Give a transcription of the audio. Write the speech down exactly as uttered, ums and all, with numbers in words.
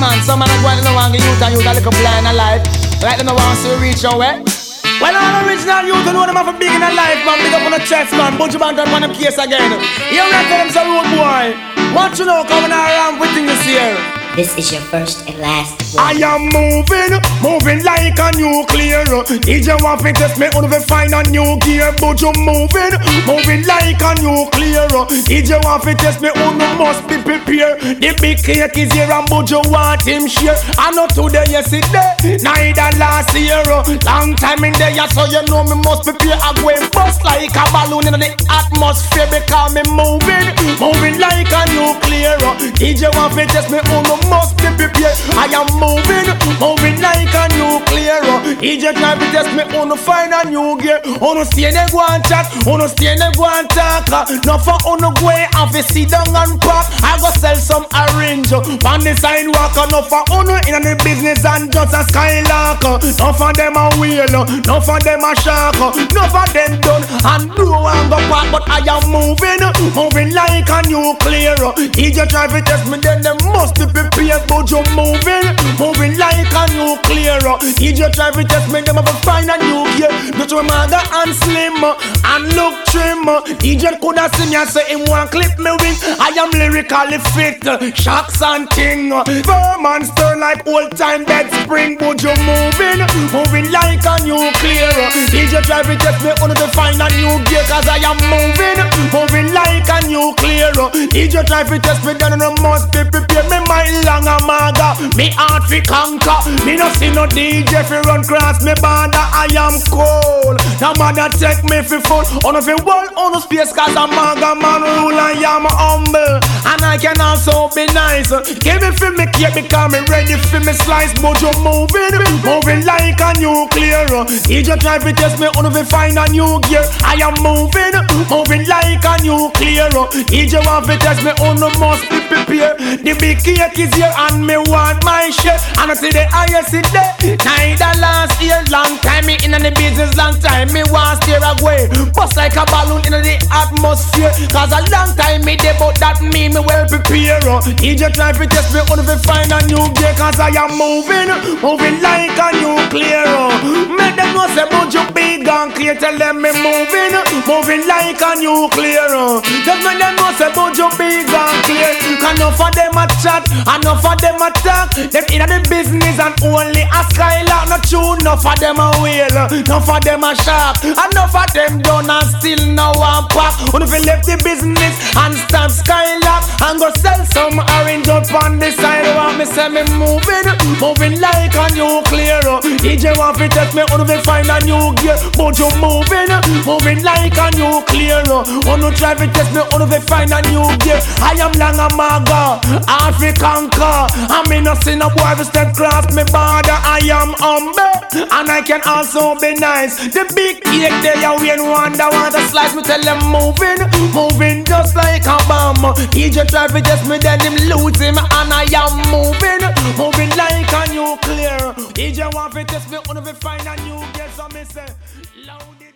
man, some man are going to want to youth and youth a little blind in life. Like them no want to reach your way. Well, all original youth know them have a big in their life, man. Big up on the chest, man. Bunch of man done on them case again. You ready for them some road boy? What you know coming around with things here? This is your first and last one. I am moving, moving like a nuclear. D J want to test me, on to find a new gear. But you moving, moving like a nuclear. D J want to test me, on must be prepared. The big cake is here and but you want him share. I know today, yesterday, neither last year. Long time in there, so you know me must prepare. I go and bust like a balloon in the atmosphere because me moving, moving like a nuclear. D J want to test me, on must be prepared. I am moving, moving like a nuclear. D J try to test me, on to find a new gear. On to stay in the go and chat, on to stay in the go and talk. Not for on to go and fi sit down and pop. I go sell some orange on the sidewalk. Not for on in the business and just a skylark. Not for them a wheel, not for them a shark. Not for them done and do and go back. But I am moving, moving like a nuclear. D J try to test me, then they must be prepared. But you moving, moving like a nuclear. D J try to test me, them have to find a new gear. Not your mother and slim and look trim. D J coulda seen me and say him want clip me wing. I am lyrically fit, shocks and ting. Firm and stir like old time bed spring. But you moving, moving like a nuclear. D J try to test me, only to find a new gear. Cause I am moving, moving like a nuclear. D J try to test me, then I must be prepared. Me my long a maga, me heart fi conquer. Me no see no D J fi run cross me border. I am cold, no matter take me fi fun. On fi world, on no space cause a maga man rule. I am humble, and I can also be nice. Give me fi me cake because me ready fi me slice. But you moving, moving like a nuclear. D J try fi test me, on fi find a new gear. I am moving, moving like a nuclear. D J want fi test me, on must be prepared. The big cake is here and me want my share. And I see the highest in there. Neither last year, long time me in the business, long time me want steer away. Bust like a balloon in the atmosphere. Cause a long time me dey, but that me me well prepare. D J try to test me, on to find a new gear. Cause I am moving, moving like a nuclear. Make them know say but you big and clear. Tell them me moving, moving like a nuclear. Just make them know say but you big and clear. Cause enough of them a chat, enough of them a talk. Them in the business and only a skylark. Not true, enough of them a whale, enough of them a shark. Enough of them done and still no one pack. When if you left the business and stamp skylark and go sell some orange up on the sidewalk. Me say me moving, moving like a nuclear. D J want to test me, on to find a new gear. But you moving, moving like a nuclear. On to try to test me, on to find a new gear. I am long a maga, African car. I mean no see no boy who step cross me border. I am humble, and I can also be nice. The big cake there, you win wonder want to slice. Me tell them moving, moving just like a bomb. D J try to test me, then him lose him, and I am moving, moving like a nuclear. D J want to test me, on to find a new gear. So me say, loud it.